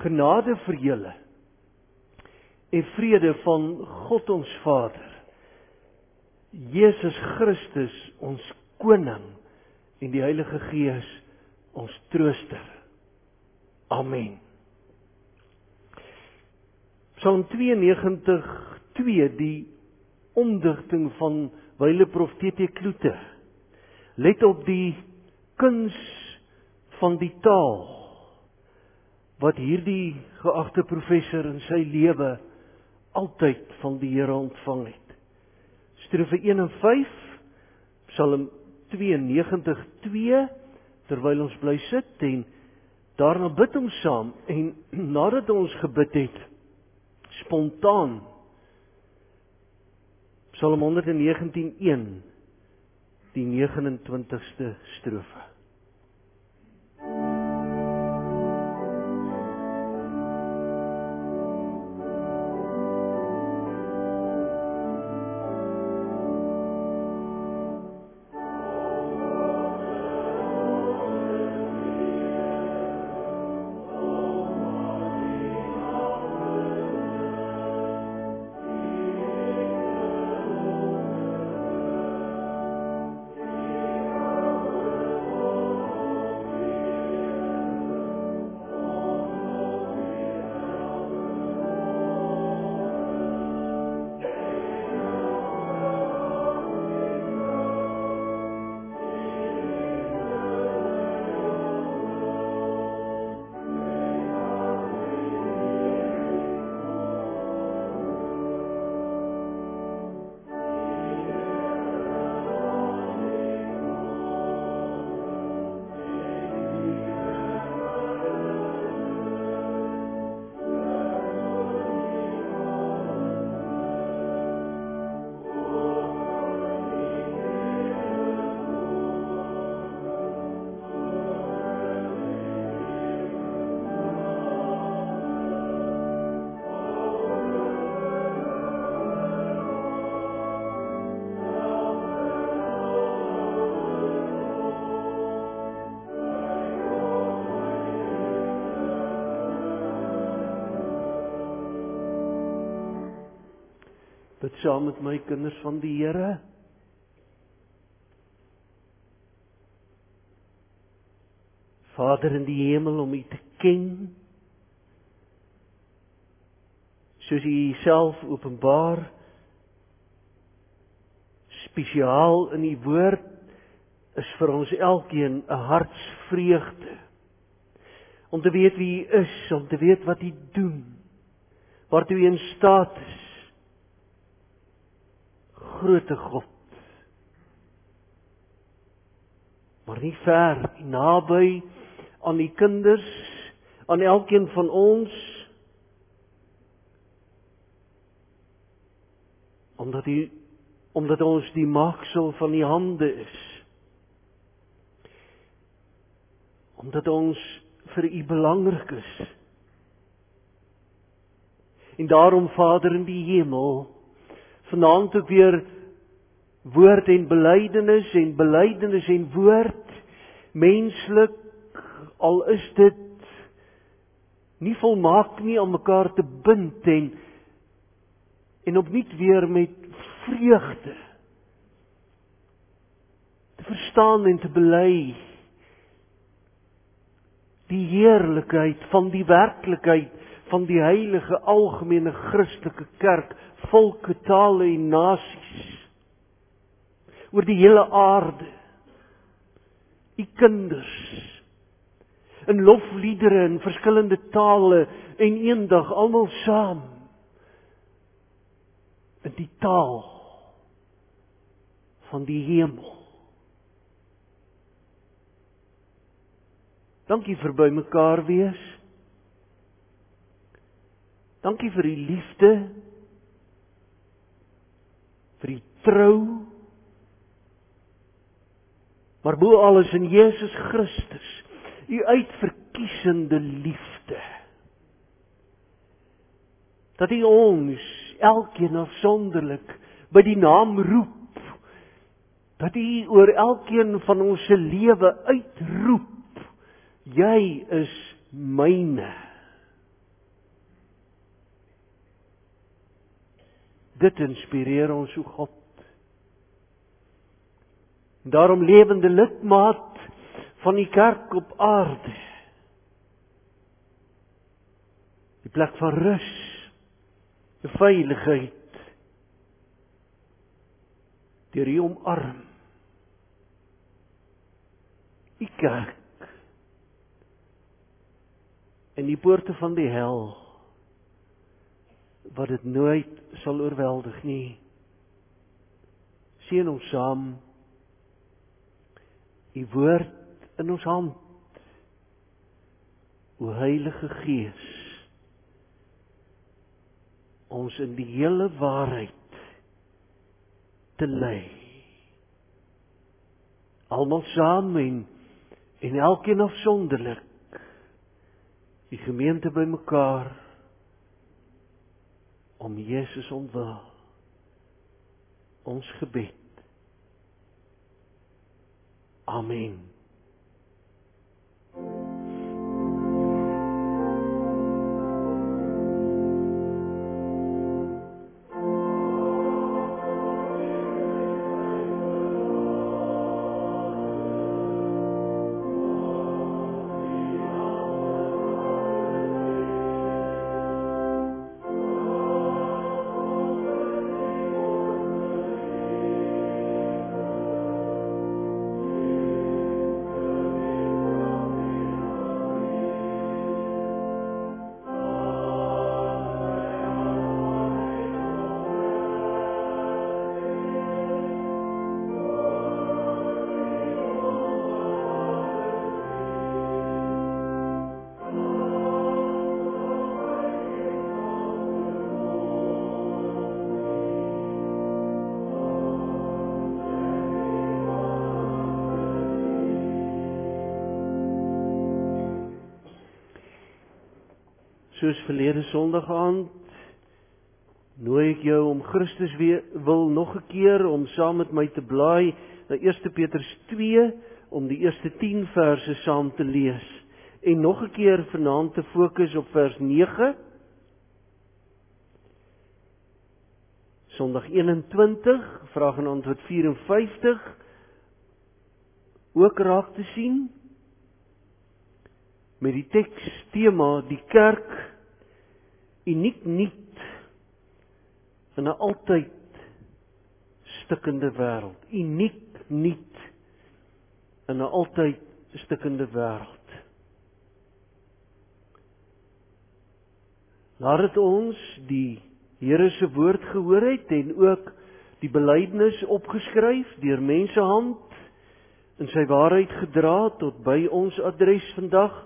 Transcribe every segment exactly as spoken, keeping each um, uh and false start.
Genade vir julle en vrede van God ons Vader, Jesus Christus ons Koning en die Heilige Gees ons Trooster. Amen. Psalm tweeënnegentig twee, die omdigting van wyle-prof T T Kloete. Let op die kuns van die taal, wat hierdie geagte professor in sy lewe altyd van die Here ontvang het. Strofe een en vyf, Psalm tweeënnegentig twee, terwyl ons bly sit en daarna bid ons saam, en nadat ons gebid het, spontaan, Psalm honderdnegentien een, die negen en twintigste strofe. Bid saam met my, kinders van die Here. Vader in die hemel, om U te ken, soos U Uself openbaar, spesiaal in U woord, is vir ons elkeen 'n hartsvreugde. Om te weet wie U is, om te weet wat U doen, waartoe U in staat is. Grote God, maar nie ver, nie naby aan die kinders, aan elkeen van ons, omdat U, omdat ons die maaksel van U hande is, omdat ons vir U belangrik is, en daarom, Vader in die hemel, vanaand ook weer woord en belydenis en belydenis en woord, menslik, al is dit nie volmaak nie, om mekaar te bind en, en opnuut weer met vreugde te verstaan en te bely die heerlikheid van die werklikheid van die heilige algemene Christelike kerk, volke, tale en nasies, oor die hele aarde, U kinders, in lofliedere in verskillende tale, en eendag almal saam, in die taal van die hemel. Dankie vir by mekaar wees. Dankie vir U liefde, vir U trou, maar bo alles in Jesus Christus, U uitverkiesende liefde. Dat U ons, elkeen afsonderlik, by die naam roep, dat U oor elkeen van ons se lewe uitroep, jy is myne. Dit inspireer ons, o God. Daarom lewende lidmaat van die kerk op aarde. Die plek van rus, die veiligheid, deur U omarm. Die kerk en die poorte van die hel, wat dit nooit sal oorweldig nie. Seën ons saam, U woord in ons hand, o Heilige Gees, ons in die hele waarheid te lei. Almal saam en, en elkeen afsonderlik, die gemeente by mekaar, om Jesus ontwil, ons gebed. Amen. Soos verlede Sondag aand, nooi ek jou om Christus weer wil nog 'n keer om saam met my te blaai na Eerste Petrus twee, om die eerste tien verse saam te lees. En nog 'n keer vanaand te fokus op vers nege. Sondag eenentwintig, vraag en antwoord vyf en vyftig, ook raak te sien. Met die teks tema, die kerk, uniek nuut in 'n altyd stikkende wêreld. Uniek nuut in 'n altyd stikkende wêreld. Nadat ons die Here se woord gehoor het en ook die belydenis opgeskryf deur mensehand in sy waarheid gedra tot by ons adres vandag,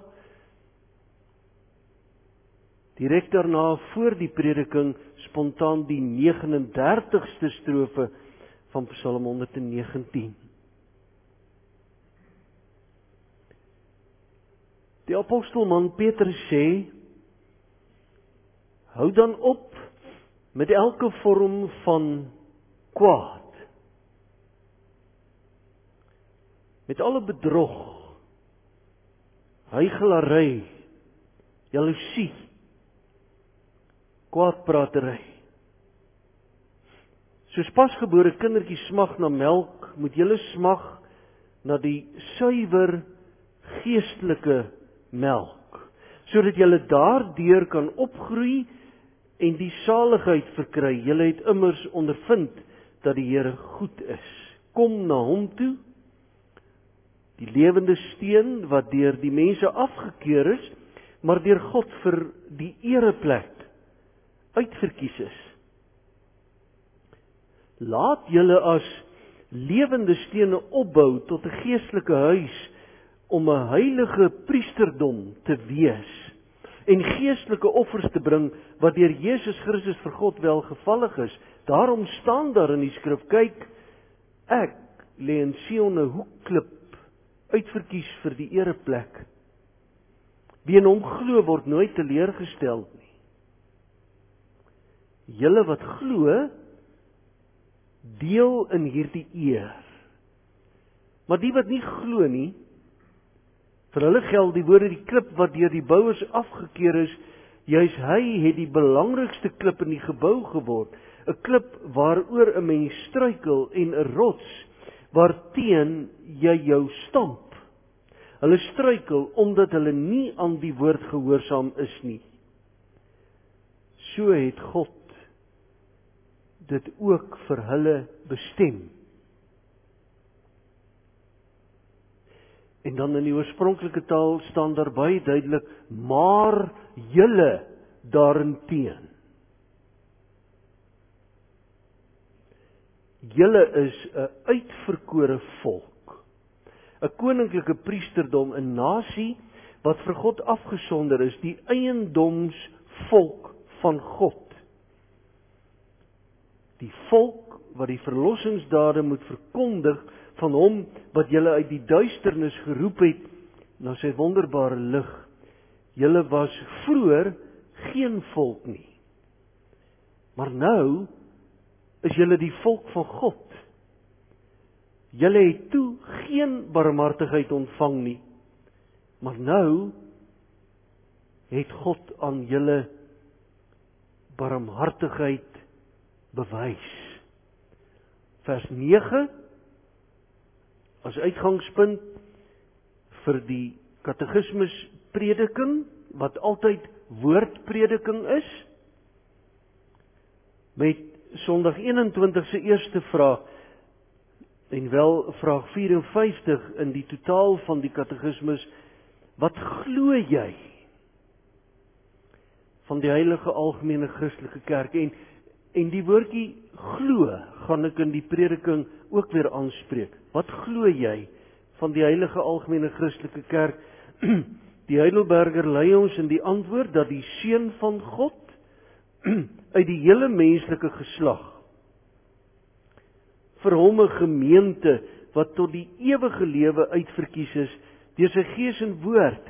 direk daarna voor die prediking spontaan die vyf en dertigste strofe van Psalm honderd negentien. Die apostelman Petrus sê, hou dan op met elke vorm van kwaad, met alle bedrog, huichelary, jaloesie, kwaadpratery. Soos pasgebore kindertjies smag na melk, moet julle smag na die suiwer geestelike melk, sodat julle daardeur kan opgroei en die saligheid verkry. Julle het immers ondervind dat die Here goed is. Kom na hom toe, die lewende steen wat deur die mense afgekeur is, maar deur God vir die ereplek uitverkies is. Laat julle as lewende stene opbou tot 'n geestelike huis om 'n heilige priesterdom te wees en geestelike offers te bring wat deur Jesus Christus vir God welgevallig is. Daarom staan daar in die skrif, kyk, ek lê in Sion 'n hoekklip uitverkies vir die ereplek. Wie in hom glo word nooit teleurgestel nie. Julle wat glo, deel in hierdie eer. Maar die wat nie glo nie, vir hulle geld die woorde, die klip wat deur die bouers afgekeur is, juis hy het die belangrikste klip in die gebou geword. 'n klip waaroor 'n mens struikel en 'n rots waarteen jy jou stamp. Hulle struikel omdat hulle nie aan die woord gehoorsaam is nie. So het God dit ook vir hulle bestem. En dan in die oorspronklike taal staan daar baie duidelik, maar julle daarenteen. Julle is 'n uitverkore volk, 'n koninklike priesterdom, 'n nasie wat vir God afgesonder is, die eiendomsvolk van God. Die volk wat die verlossingsdade moet verkondig van hom wat julle uit die duisternis geroep het na sy wonderbare lig. Julle was vroeër geen volk nie. Maar nou is julle die volk van God. Julle het toe geen barmhartigheid ontvang nie. Maar nou het God aan julle barmhartigheid bewys. Vers nege as uitgangspunt vir die katekismus prediking, wat altyd woordprediking is, met Sondag eenentwintig se eerste vraag, en wel vraag vyf en vyftig in die totaal van die katekismus, wat glo jy van die heilige algemene Christelike kerk? En, en die woordjie glo, gaan ek in die prediking ook weer aanspreek. Wat glo jy van die heilige algemene Christelike kerk? Die Heidelberger lei ons in die antwoord dat die Seun van God uit die hele menslike geslag vir hom 'n gemeente wat tot die ewige lewe uitverkies is deur sy Gees en woord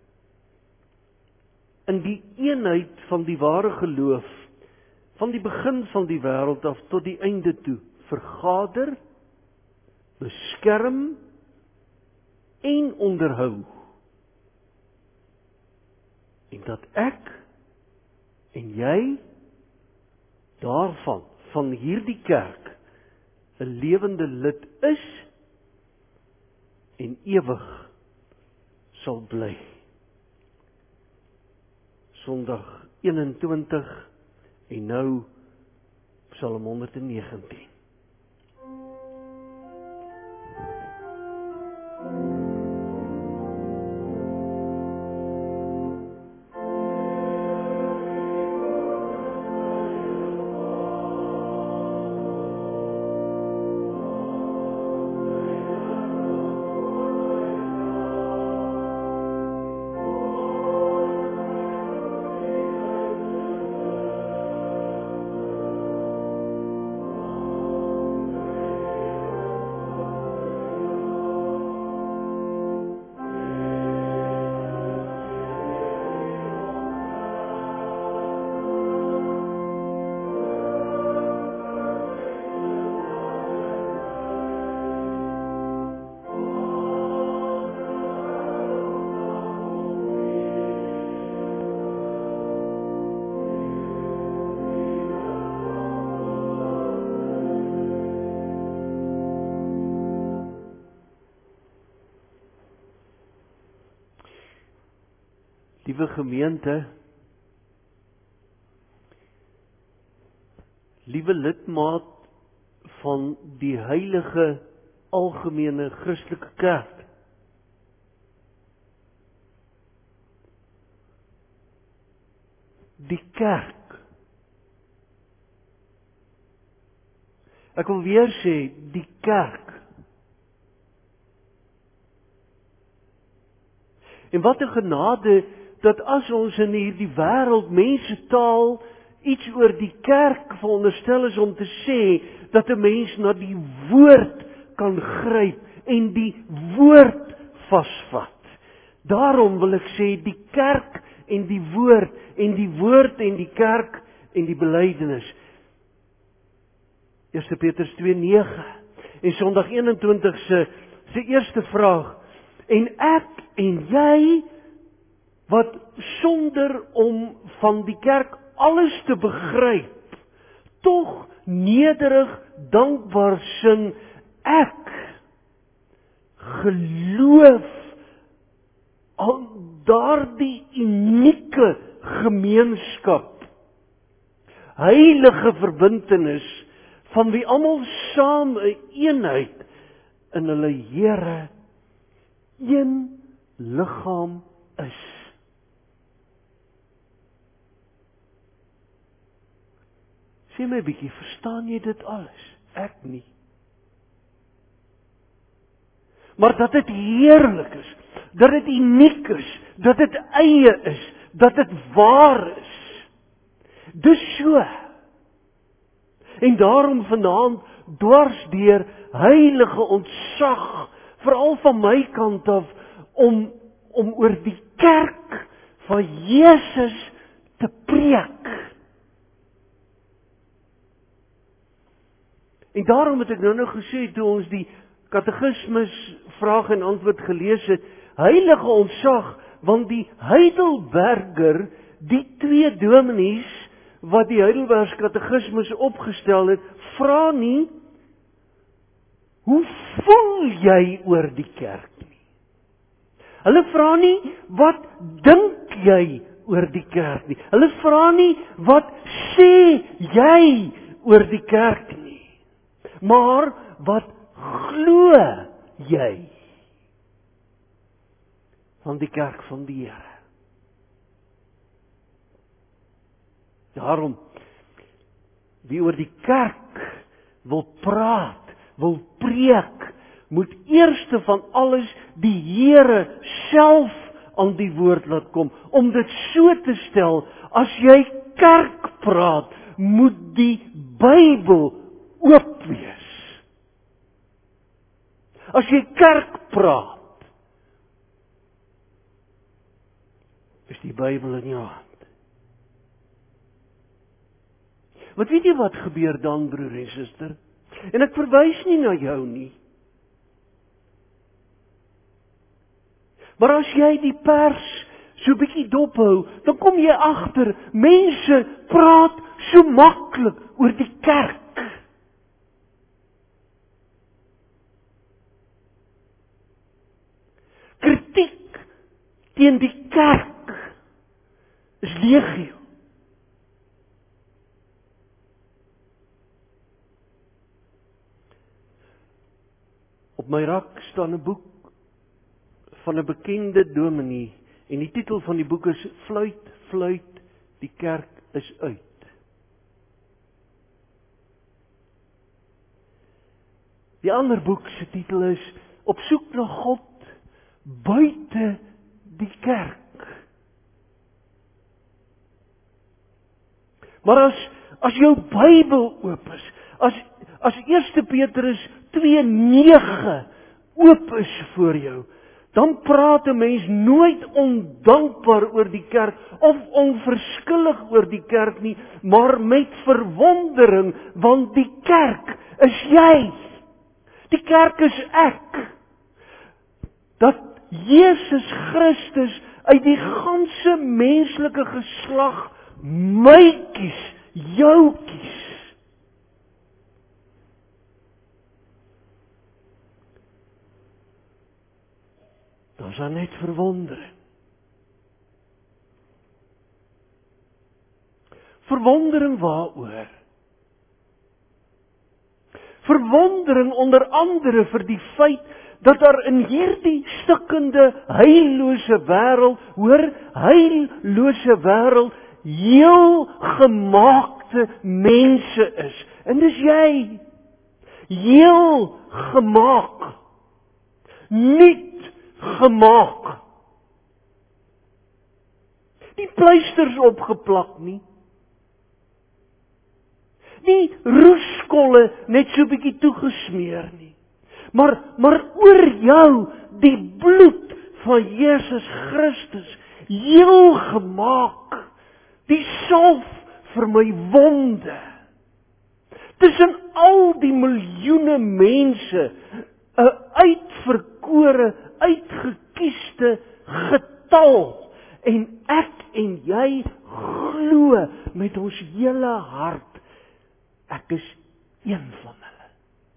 in die eenheid van die ware geloof van die begin van die wêreld af tot die einde toe vergader, beskerm en onderhou. En dat ek en jy daarvan, van hierdie kerk, 'n lewende lid is en ewig sal bly. Sondag eenentwintig en nou Psalm honderd en negentien. Liewe gemeente, liewe lidmaat van die heilige algemene Christelike kerk. Die kerk. Ek wil weer sê, die kerk. En wat 'n genade dat as ons in hierdie wêreld mense taal iets oor die kerk veronderstel is om te sê dat 'n mens na die woord kan gryp en die woord vasvat. Daarom wil ek sê die kerk en die woord en die woord en die kerk en die belydenis. Eerste Petrus twee nege en Sondag eenentwintig se se eerste vraag. En ek en jy wat sonder om van die kerk alles te begryp, tog nederig dankbaar sing, ek geloof aan daardie unieke gemeenskap, heilige verbintenis, van wie almal saam 'n eenheid in hulle Here een liggaam is. Sê my bietjie, verstaan jy dit alles? Ek nie. Maar dat dit heerlik is, dat dit uniek is, dat dit eie is, dat dit waar is. Dis so. En daarom vanaand dwarsdeur heilige ontsag, veral van my kant af, om, om oor die kerk van Jesus te preek. En daarom het ek nou nou gesê, toe ons die katekismus vraag en antwoord gelees het, heilige ontsag, want die Heidelberger, die twee dominees, wat die Heidelbergse katekismus opgestel het, vra nie, hoe voel jy oor die kerk nie? Hulle vra nie, wat dink jy oor die kerk nie? Hulle vra nie, wat sê jy oor die kerk nie? Maar, wat glo jy van die kerk van die Here? Daarom, wie oor die kerk wil praat, wil preek, moet eerste van alles die Here self aan die woord laat kom. Om dit so te stel, as jy kerk praat, moet die Bybel oop wees. As jy kerk praat, is die Bybel in jou hand. Want weet jy wat gebeur dan, broer en suster? En ek verwys nie na jou nie. Maar as jy die pers so bietjie dophou, dan kom jy agter, mense praat so maklik oor die kerk. Kritiek teen die kerk is legio. Op my rak staan 'n boek van 'n bekende dominee en die titel van die boek is Fluit, fluit, die kerk is uit. Die ander boek se titel is Op soek na God buite die kerk. Maar as as jou Bybel oop is, as as Eerste Petrus twee nege oop is voor jou, dan praat 'n mens nooit ondankbaar oor die kerk of onverskillig oor die kerk nie, maar met verwondering, want die kerk is jy. Die kerk is ek. Dat Jesus Christus uit die ganse menslike geslag my kies, jou kies. Dan is daar net verwondering. Verwondering waaroor? Verwondering onder andere vir die feit dat daar in hierdie stikkende, heillose wêreld, hoor, heillose wêreld, heel gemaakte mense is. En dis jy. Heel gemaak. Nuut gemaak. Nie pleisters opgeplak nie. Nie roeskolle net so bietjie toegesmeer nie. Maar, maar oor jou die bloed van Jesus Christus, heel gemaak, die salf vir my wonde. Tussen al die miljoene mense, 'n uitverkore, uitgekieste getal, en ek en jy glo met ons hele hart, Ek is een van hulle.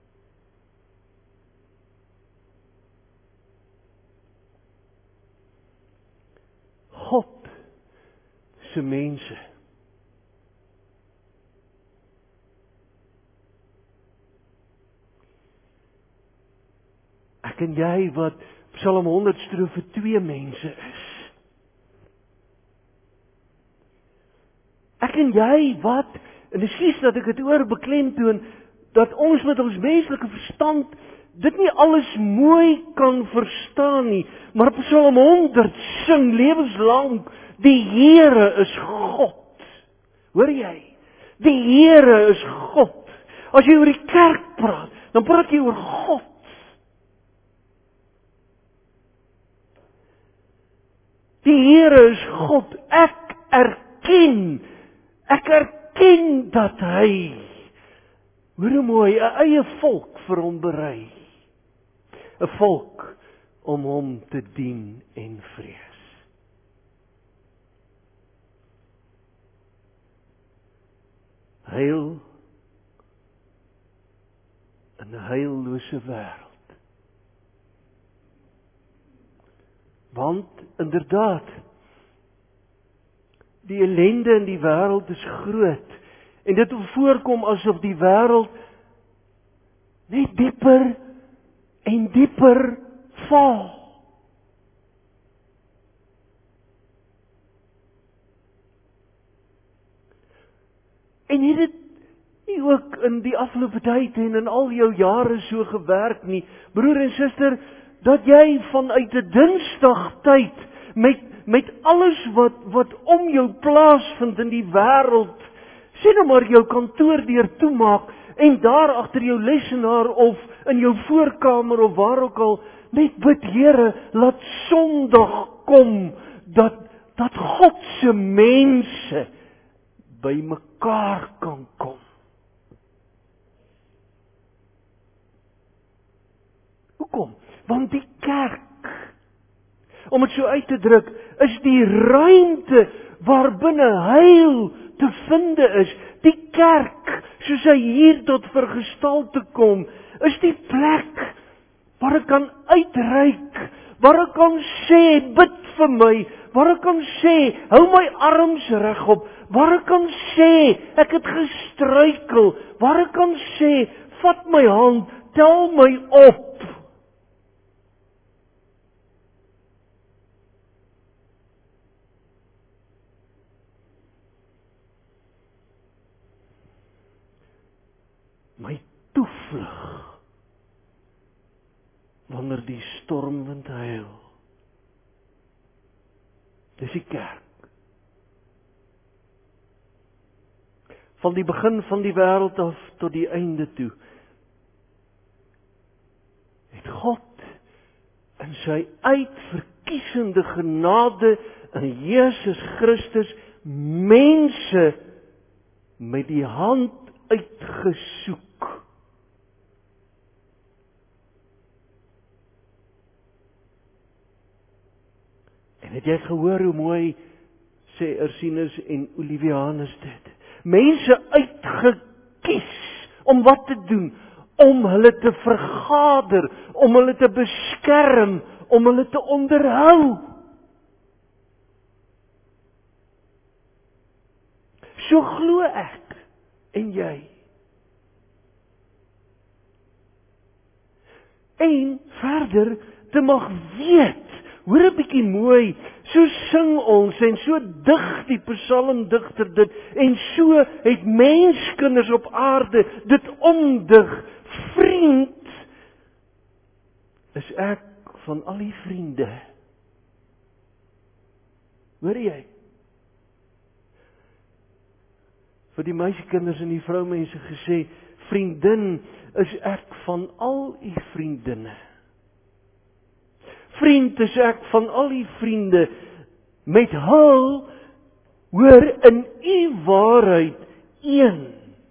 God se mense. Ek en jy wat Psalm honderd strofe twee mense is. Ek en jy wat, en ekskuus dat ek dit oor beklemtoon, dat ons met ons menslike verstand dit nie alles mooi kan verstaan nie, maar Psalm honderd sing lewenslang, die Here is God. Hoor jy? Die Here is God. As jy oor die kerk praat, dan praat jy oor God. Die Here is God. Ek erken, ek erken dat hy, hoor mooi, 'n eie volk vir hom berei. 'n Volk om hom te dien en vrees. Heil in 'n heillose wêreld. Want inderdaad, die ellende in die wêreld is groot. En dit voorkom asof die wêreld net dieper en dieper val. En het dit nie ook in die afgelope tyd en in al jou jare so gewerk nie, broer en suster, dat jy vanuit 'n Dinsdag tyd met met alles wat wat om jou plaasvind in die wêreld, sê nou maar jou kantoordeur toemaak en daar agter jou lesenaar of in jou voorkamer of waar ook al net bid, Here, laat Sondag kom dat dat God se mense by mekaar kan kom. Hoekom? Want die kerk, om het so uit te druk, is die ruimte waarbinne heil te vinde is. Die kerk, soos hy hier tot vergestalte kom, is die plek waar ek kan uitreik, waar ek kan sê, bid vir my, waar ek kan sê, hou my arms regop, waar ek kan sê, ek het gestruikel, waar ek kan sê, vat my hand, tel my op. My toevlug wanneer die stormwind huil. Dis die kerk. Van die begin van die wêreld af tot die einde toe, het God in sy uitverkiesende genade in Jesus Christus mense met die hand uitgesoek. En het jy gehoor hoe mooi sê Ursinus en Olivianus dit? Mense uitgekies om wat te doen? Om hulle te vergader, om hulle te beskerm, om hulle te onderhou. So glo ek en jy. En verder te mag weet, hoor 'n bietjie mooi, so sing ons en so dig die psalmdigter dit, en so het menskinders op aarde dit omdig. Vriend is ek van al die vriende. Hoor jy? Vir die meisiekinders en die vroumense gesê, vriendin is ek van al die vriendinne. Vriend is ek van al die vriende, met hul, hoor, in u waarheid een.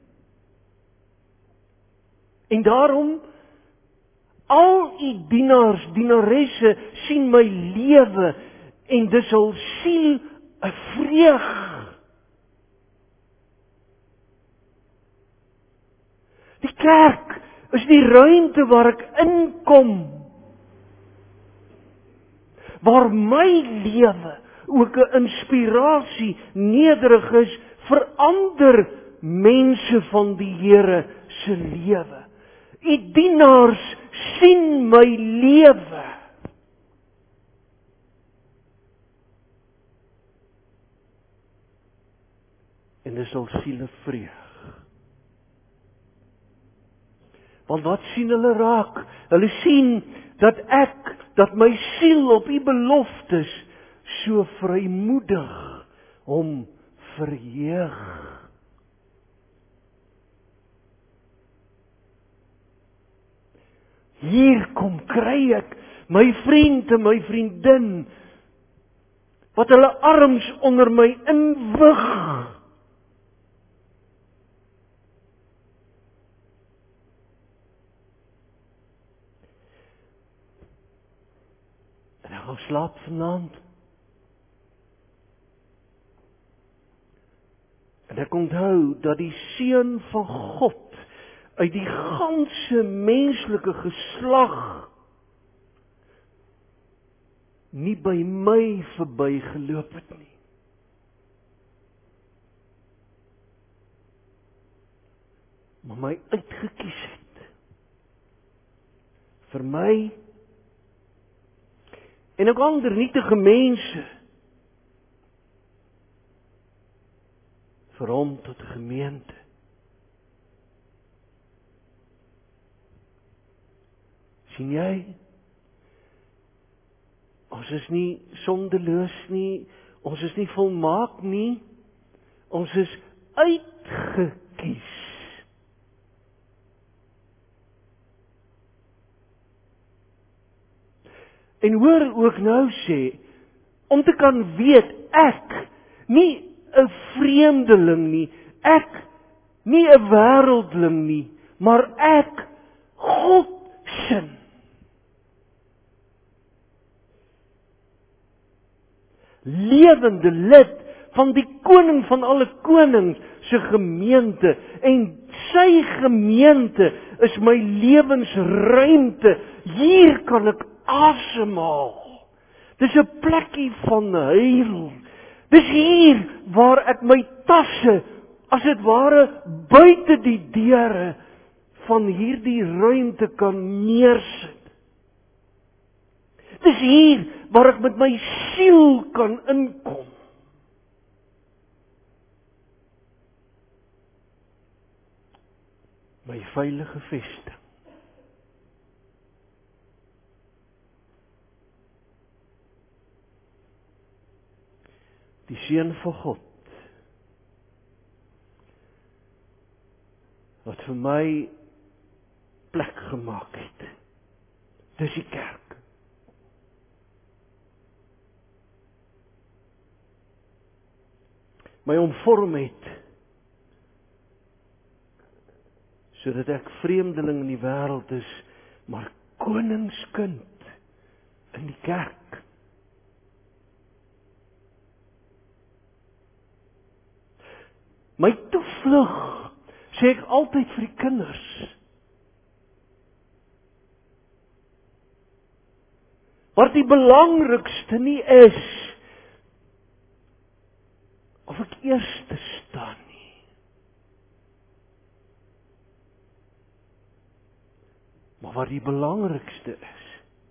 En daarom, al u dienaars, dienaresse, sien my lewe, en dis hul siel 'n vreug. kerk is die ruimte waar ek inkom, waar my lewe ook 'n inspirasie nederig is vir ander mense van die Here se lewe. U dienaars sien my lewe. En dit sal siele vreug. Want wat sien hulle raak? Hulle sien dat ek, dat my siel op U beloftes so vrymoedig hom verheug. Hier kom kry ek my vriend en my vriendin, wat hulle arms onder my inwig. En ek gaan slaap vanaand. En ek onthou dat die Seun van God uit die ganse menslike geslag nie by my verbygeloop het nie. Maar my uitgekies het. Vir my en ook ander nietige mense. Vir hom tot gemeente. Sien jy? Ons is nie sondeloos nie, ons is nie volmaak nie, ons is uitgekies. En hoor ook nou sê, om te kan weet, ek, nie 'n vreemdeling nie, ek, nie 'n wêreldling nie, maar ek, God se lewende lid van die koning van alle konings se gemeente, en sy gemeente is my lewensruimte. Hier kan ek asemhaal. Dis 'n plekkie van heil. Dis hier waar ek my tasse, as dit ware, buite die deure van hierdie ruimte kan neersit. Dis hier waar ek met my siel kan inkom. My veilige vesting. Die Seun van God, wat vir my plek gemaak het. Dis die kerk. My omvorm het, sodat ek vreemdeling in die wêreld is, maar koningskind in die kerk. My toevlug, sê ek altyd vir die kinders, wat die belangrikste nie is, of ek eerste staan nie. Maar wat die belangrikste is,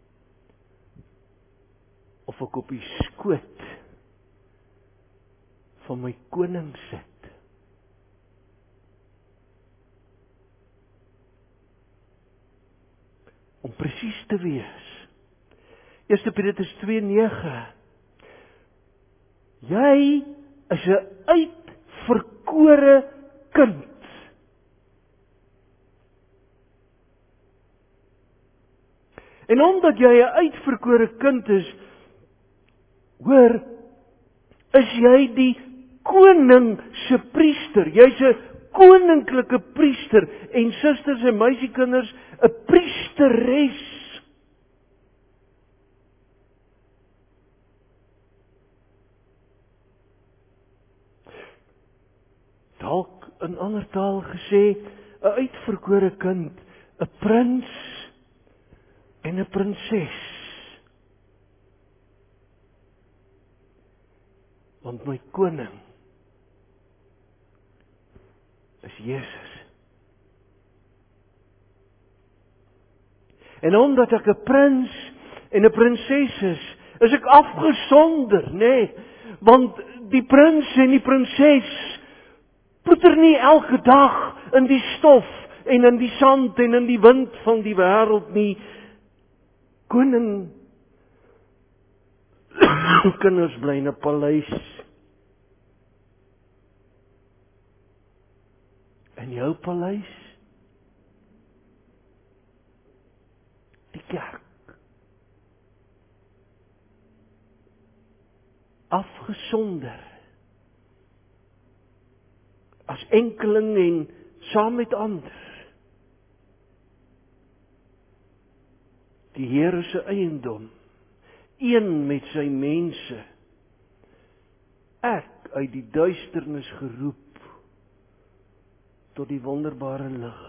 of ek op die skoot van my koning sit. Om presies te wees. Eerste Petrus twee nege. Jy is 'n uitverkore kind. En omdat jy 'n uitverkore kind is, hoor, is jy die koning se priester. Jy's 'n koninklike priester en susters en meisiekinders, 'n priesteres. Dalk in ander taal gesê, 'n uitverkore kind, 'n prins en 'n prinses. Want my koning is Jesus. En omdat ek 'n prins en 'n prinses is, is ek afgesonder, nê? Nee, want die prins en die prinses ploeter nie elke dag in die stof en in die sand en in die wind van die wêreld nie. Koning kinders bly in 'n paleis. En jou paleis? Die kerk. Afgesonder. As enkeling en saam met ander. Die Here se eiendom. Een met sy mense. Ek uit die duisternis geroep tot die wonderbare lig.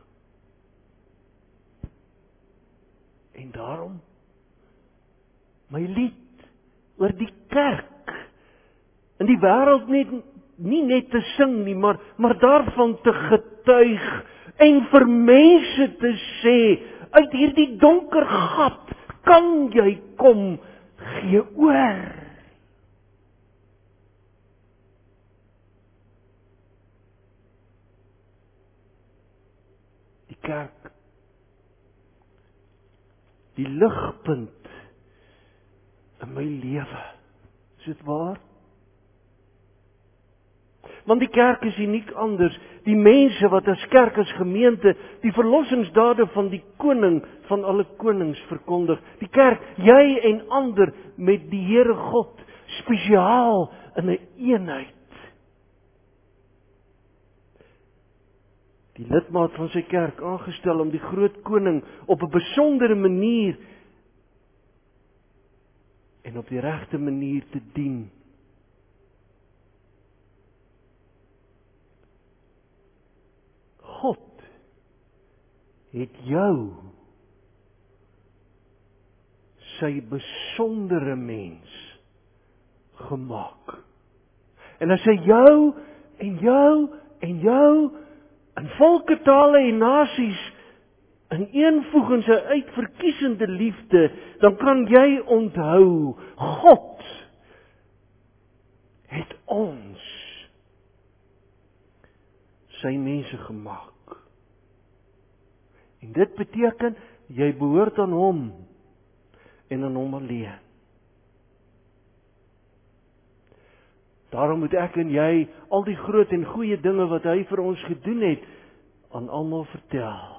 En daarom my lied oor die kerk. In die wêreld net nie net te sing nie, maar maar daarvan te getuig en vir mense te sê, uit hierdie donker gat kan jy kom, gee oor. Die kerk, die ligpunt in my lewe. Is dit waar? Want die kerk is uniek anders. Die mense wat as kerk, as gemeente, die verlossingsdade van die koning van alle konings verkondig. Die kerk, jy en ander met die Here God, spesiaal in 'n eenheid. Die lidmaat van sy kerk aangestel om die groot koning op 'n besondere manier en op die regte manier te dien. God het jou sy besondere mens gemaak. En as hy jou en jou en jou in volke, tale en nasies in eenvoeg in sy uitverkiesende liefde, dan kan jy onthou, God het ons sy mense gemaak. En dit beteken, jy behoort aan hom en aan hom alleen. Daarom moet ek en jy al die groot en goeie dinge wat hy vir ons gedoen het, aan almal vertel.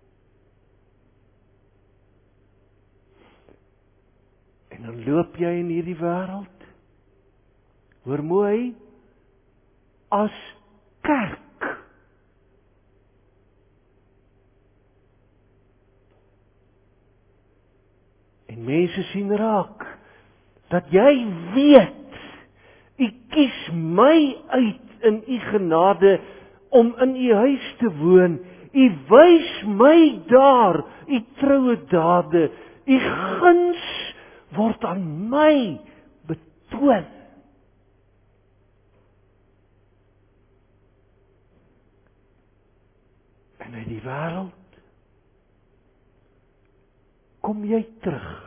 En dan loop jy in hierdie wêreld, hoor mooi, as kerk. En mense sien raak, dat jy weet, U kies my uit in U genade, om in U huis te woon. U wys my daar, U troue dade. U guns word aan my betoon. En uit die wêreld kom jy terug.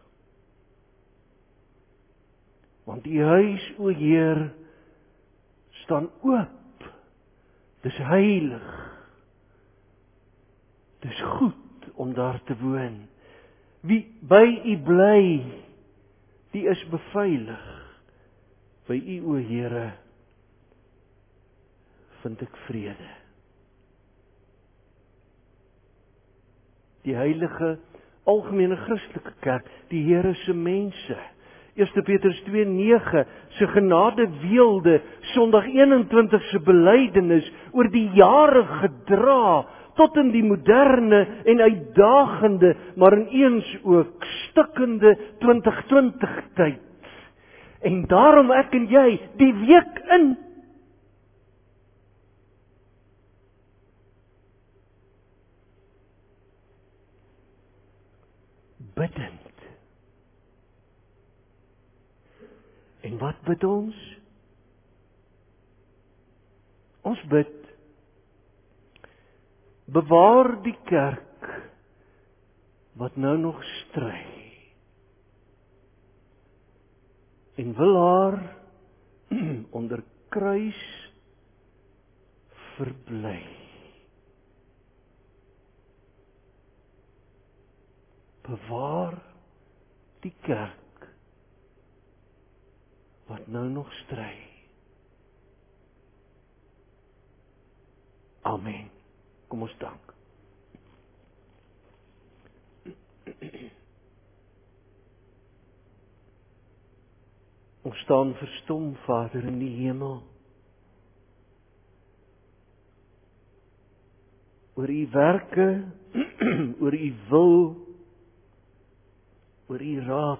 Want U huis, o Heer, staan oop. Dis heilig. Dis goed om daar te woon. Wie by U bly, die is beveilig. By U, o Here, vind ek vrede. Die heilige, algemene Christelike kerk, die Here se mense. Eerste Petrus twee nege, se genade weelde, Sondag eenentwintig se belydenis, oor die jare gedra, tot in die moderne en uitdagende, maar ineens ook stikkende twintig twintig tyd. En daarom ek en jy, die week in, bidend. En wat bid ons? Ons bid, bewaar die kerk wat nou nog stry en wil haar onder kruis verbly. Bewaar die kerk wat nou nog stry. Amen. Kom ons dank. Ons staan verstom, Vader in die hemel, oor u werke, oor u wil, oor u raad.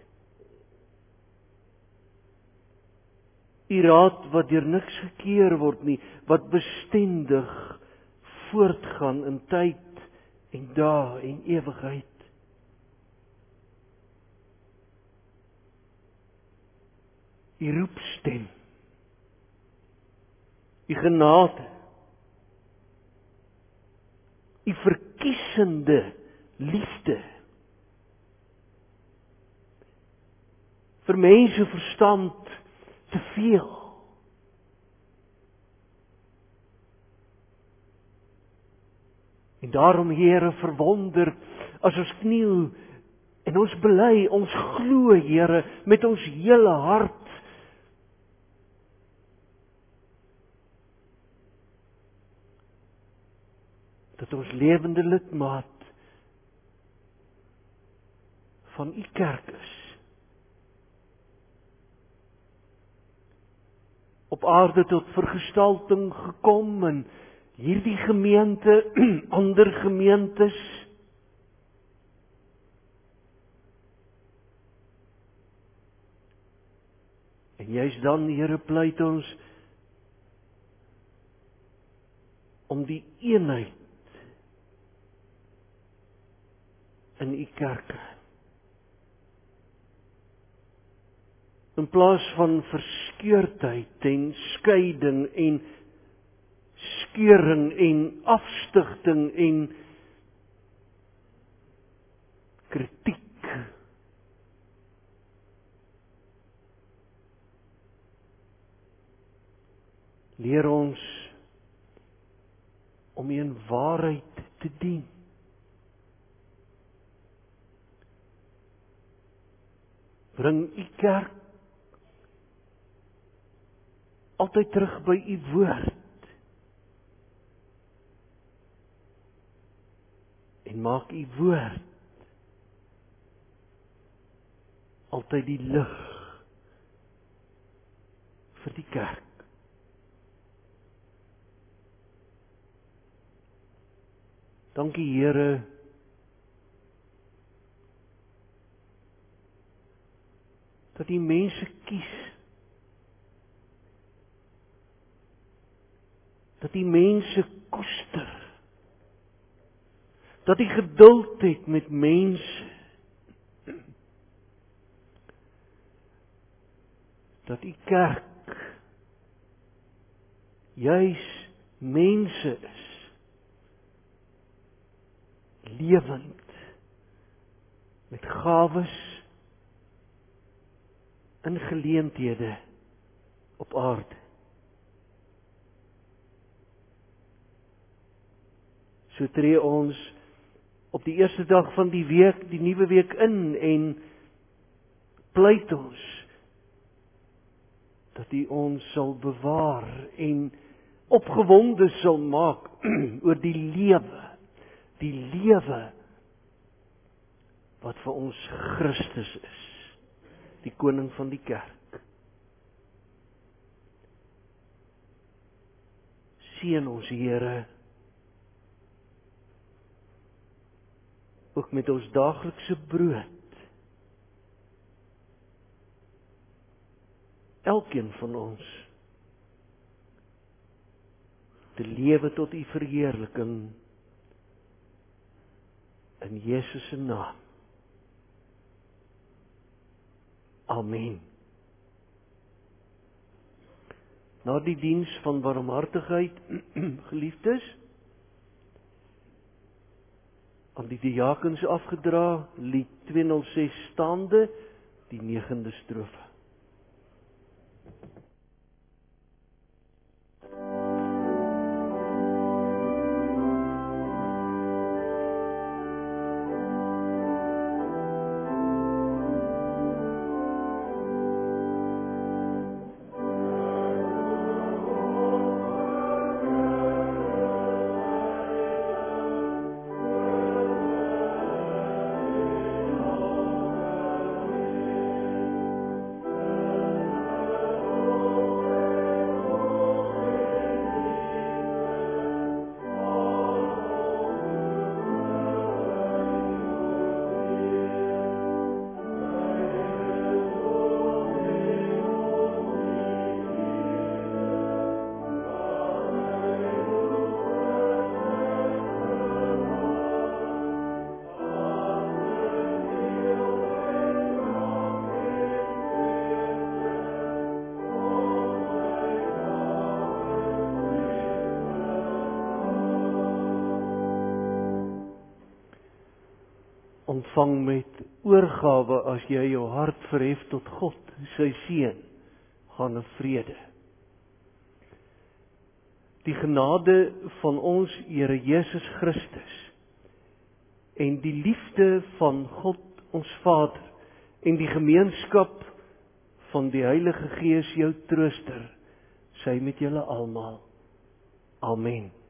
U raad wat deur niks gekeer word nie, wat bestendig voortgaan in tyd en dae en ewigheid. U roepstem, u genade, u verkiesende liefde vir mense verstand te veel. En daarom, Here, verwonder as ons kniel en ons bely, ons glo, Here, met ons hele hart, dat ons lewende lidmaat van u kerk is. Op aarde tot vergestalting gekom en hierdie gemeente, ander gemeentes, en juist dan, Here, pleit ons om die eenheid in u kerke. In plaas van verskeurdheid en skeiding en skeuring en afstigting en kritiek. Leer ons om in waarheid te dien. Bring u kerk altyd terug by u woord en maak u woord altyd die lig vir die kerk. Dankie, Here, dat die mense kies, dat die mense koester, dat die geduld het met mense, dat die kerk juis mense is, lewend, met gawes en geleenthede op aarde. So tree ons op die eerste dag van die week, die nuwe week in en pleit ons dat U ons sal bewaar en opgewonde sal maak oor die lewe, die lewe wat vir ons Christus is, die koning van die kerk. Seën ons, Here, ook met ons daaglikse brood. Elkeen van ons te lewe tot U verheerliking in Jesus se naam. Amen. Na die diens van barmhartigheid, geliefdes, aan die diakens afgedra, lied tweehonderd ses staande, die negende strofe. Ontvang met oorgawe as jy jou hart verhef tot God, sy seun, gaan in vrede. Die genade van ons Here Jesus Christus en die liefde van God ons Vader en die gemeenskap van die Heilige Gees jou trooster, sy met julle almal. Amen.